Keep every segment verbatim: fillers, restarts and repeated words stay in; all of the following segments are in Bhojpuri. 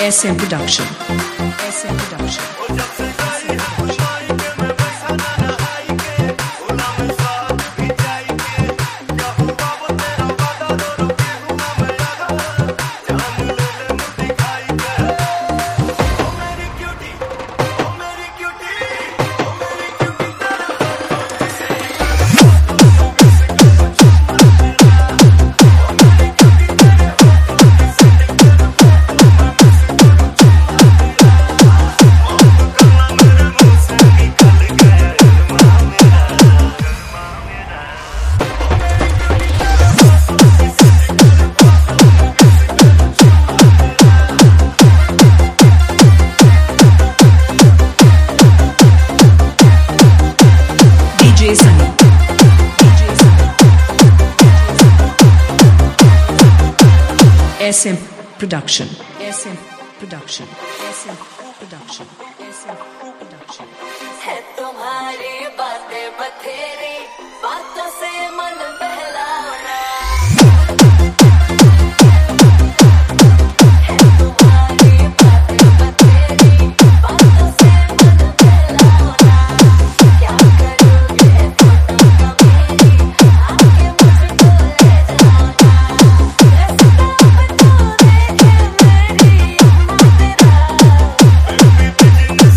S M Production. S M Production. D J Sunny. S M Production. S M Production. S M Production. S M Production. है तुम्हारी बातें बथेरी, बातों से मन बहलाना। है तुम्हारी बातें बथेरी, बातों से मन बहलाना। क्या करोगे फोटो का मेरी, आके मुझको ले जाना। रास्ता बता दे मेरी अम्मा तेरा।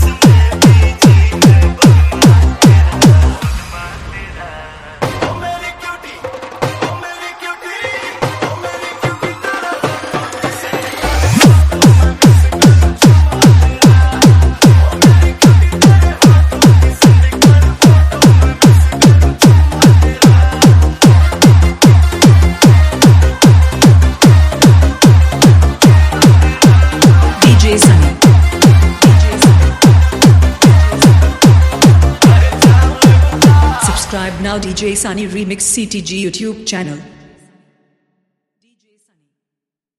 D J Sunny. Subscribe now D J Sunny Remix C T G YouTube channel.